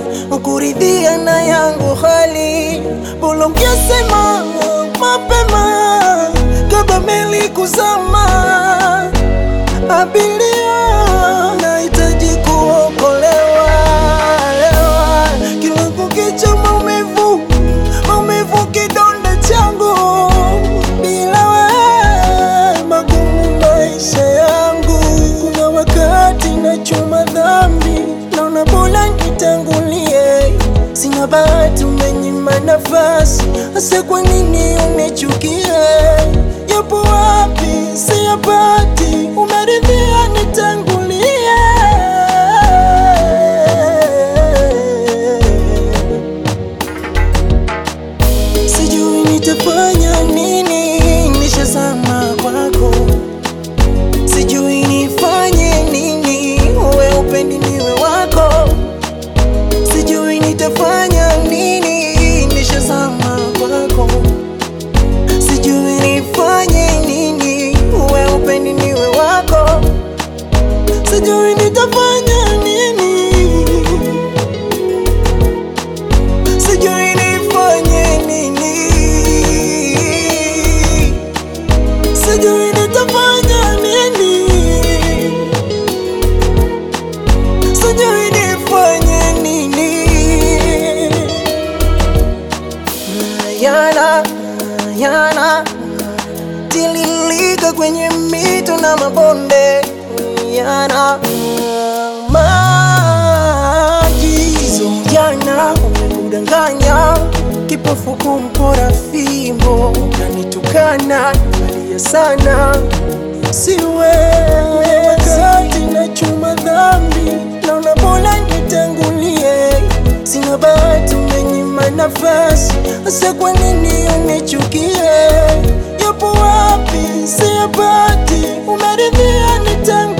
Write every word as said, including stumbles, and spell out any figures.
ukuridhia na yangu hali. Bora ungesema mapema kabla meli kuzama. Abiria nahitaji kuokolewa, lewa. Kila kukicha maumivu, maumivu kidonda changu. Bila wewe magumu maisha yangu. Kuna wakati nachuma dhambi, naona bora nitangulie. Sina bahati umenyima nafasi, hasa kwa nini unichukie? Yapo wapi siyapati, umeridhia nitangulie. Sijui nitafanya nini, nishazama kwako. Sijui nifanye nini, uwe upendi niwe wako. Sijui nitafanya nini, nishazama kwako. Sijui nifanye nini, uwe upendi niwe wako. Sijui nitafanya nini, sijui nifanye nini, sijui nitafanya nini, sijui nifanye nini. Yana, yana tililika kwenye mito na mabonde. Yana maji yana umekudanganya, kipofu kumpora fimbo. Kanitukana nalia sana, siwezi. Wakati nachuma dhambi, naona bora nitangulie. Sina bahati umenyima nafasi, hasa kwa nini unichukie? Yapo wapi siyapati, umeridhia nitangulie.